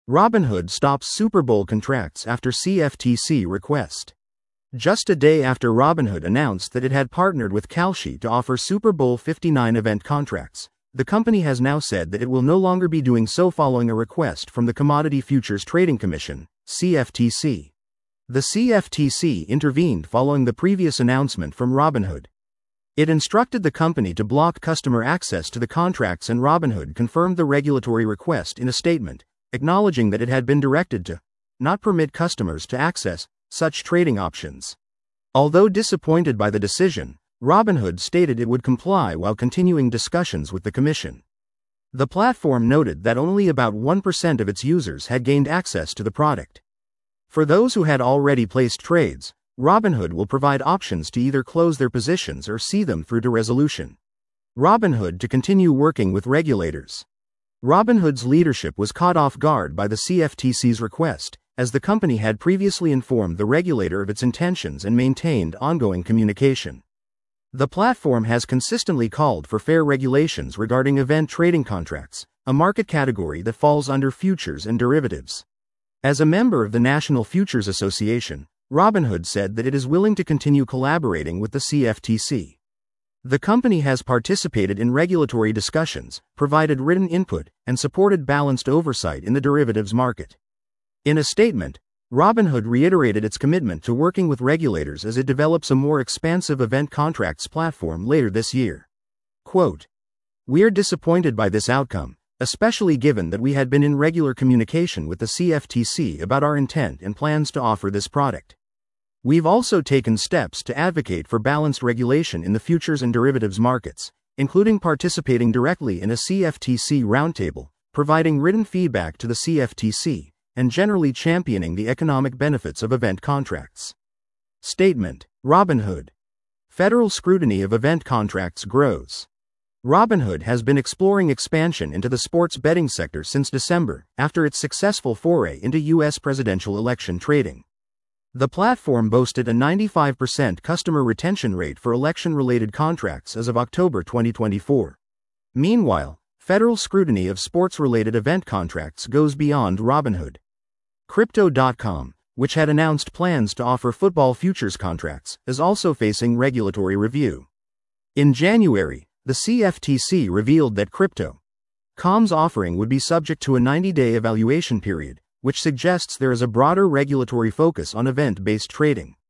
Robinhood stops Super Bowl contracts after CFTC request. Just a day after Robinhood announced that it had partnered with Kalshi to offer Super Bowl 59 event contracts, the company has now said that it will no longer be doing so following a request from the Commodity Futures Trading Commission, CFTC. The CFTC intervened following the previous announcement from Robinhood. It instructed the company to block customer access to the contracts, and Robinhood confirmed the regulatory request in a statement, acknowledging that it had been directed to not permit customers to access such trading options. Although disappointed by the decision, Robinhood stated it would comply while continuing discussions with the commission. The platform noted that only about 1% of its users had gained access to the product. For those who had already placed trades, Robinhood will provide options to either close their positions or see them through to resolution. Robinhood to continue working with regulators. Robinhood's leadership was caught off guard by the CFTC's request, as the company had previously informed the regulator of its intentions and maintained ongoing communication. The platform has consistently called for fair regulations regarding event trading contracts, a market category that falls under futures and derivatives. As a member of the National Futures Association, Robinhood said that it is willing to continue collaborating with the CFTC. The company has participated in regulatory discussions, provided written input, and supported balanced oversight in the derivatives market. In a statement, Robinhood reiterated its commitment to working with regulators as it develops a more expansive event contracts platform later this year. Quote, "We're disappointed by this outcome, especially given that we had been in regular communication with the CFTC about our intent and plans to offer this product. We've also taken steps to advocate for balanced regulation in the futures and derivatives markets, including participating directly in a CFTC roundtable, providing written feedback to the CFTC, and generally championing the economic benefits of event contracts." Statement: Robinhood. Federal scrutiny of event contracts grows. Robinhood has been exploring expansion into the sports betting sector since December, after its successful foray into U.S. presidential election trading. The platform boasted a 95% customer retention rate for election-related contracts as of October 2024. Meanwhile, federal scrutiny of sports-related event contracts goes beyond Robinhood. Crypto.com, which had announced plans to offer football futures contracts, is also facing regulatory review. In January, the CFTC revealed that Crypto.com's offering would be subject to a 90-day evaluation period, which suggests there is a broader regulatory focus on event-based trading.